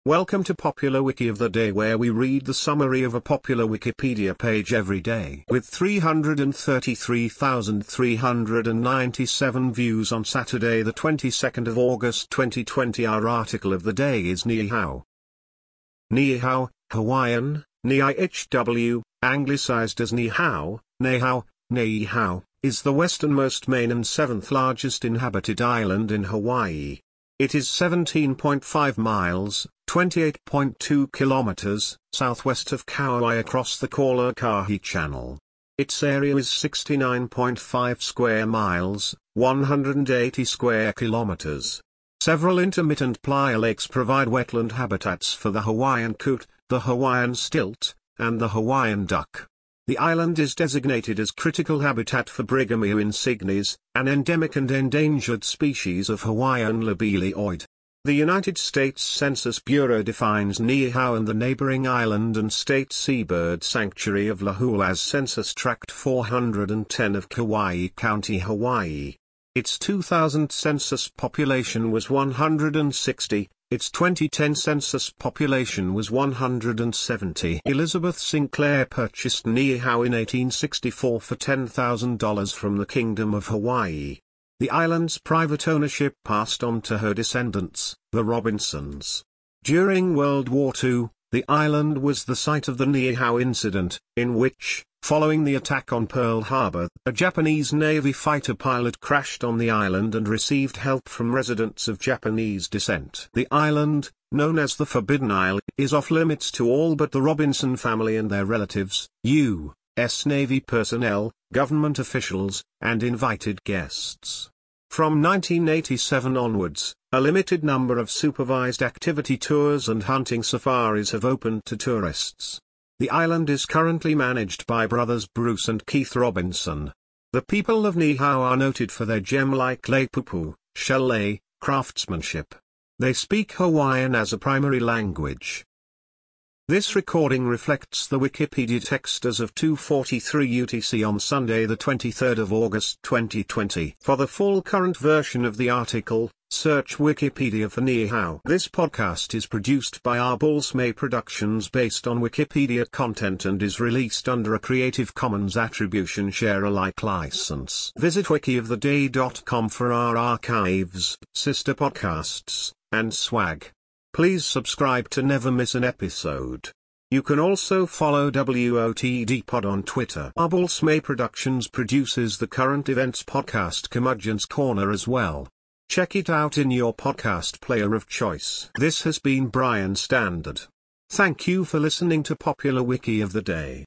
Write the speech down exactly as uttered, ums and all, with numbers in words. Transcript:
Welcome to Popular Wiki of the Day, where we read the summary of a popular Wikipedia page every day. With three hundred thirty-three thousand three hundred ninety-seven views on Saturday the twenty-second of August twenty twenty, our article of the day is Ni Hao. Ni Hao, Hawaiian, Ni-I-H-W, anglicized as Ni Hao, Nei Hao, Nei Hao, is the westernmost main and seventh largest inhabited island in Hawaii. It is seventeen point five miles, twenty-eight point two kilometers, southwest of Kauai across the Kalakahi Channel. Its area is sixty-nine point five square miles, one hundred eighty square kilometers. Several intermittent playa lakes provide wetland habitats for the Hawaiian coot, the Hawaiian stilt, and the Hawaiian duck. The island is designated as critical habitat for Brigham insignis, an endemic and endangered species of Hawaiian lobelia. The United States Census Bureau defines Ni Hao and the neighboring island and state seabird sanctuary of Lahul as Census Tract four hundred ten of Kauai County, Hawaii. Its two thousand census population was one hundred sixty, its twenty ten census population was one hundred seventy. Elizabeth Sinclair purchased Ni Hao in eighteen sixty-four for ten thousand dollars from the Kingdom of Hawaii. The island's private ownership passed on to her descendants, the Robinsons. During World War Two, the island was the site of the Ni Hao incident, in which, following the attack on Pearl Harbor, a Japanese Navy fighter pilot crashed on the island and received help from residents of Japanese descent. The island, known as the Forbidden Isle, is off-limits to all but the Robinson family and their relatives, U S Navy personnel, government officials, and invited guests. From nineteen eighty-seven onwards, a limited number of supervised activity tours and hunting safaris have opened to tourists. The island is currently managed by brothers Bruce and Keith Robinson. The people of Ni Hao are noted for their gem-like leipupu, shell-lay, craftsmanship. They speak Hawaiian as a primary language. This recording reflects the Wikipedia text as of two forty-three U T C on Sunday the twenty-third of August twenty twenty. For the full current version of the article, search Wikipedia for Ni Hao. This podcast is produced by Arbulsmay Productions based on Wikipedia content and is released under a Creative Commons Attribution Share Alike license. Visit wiki of the day dot com for our archives, sister podcasts, and swag. Please subscribe to never miss an episode. You can also follow W O T D Pod on Twitter. Arbulsmay Productions produces the current events podcast Curmudgeon's Corner as well. Check it out in your podcast player of choice. This has been Brian Standard. Thank you for listening to Popular Wiki of the Day.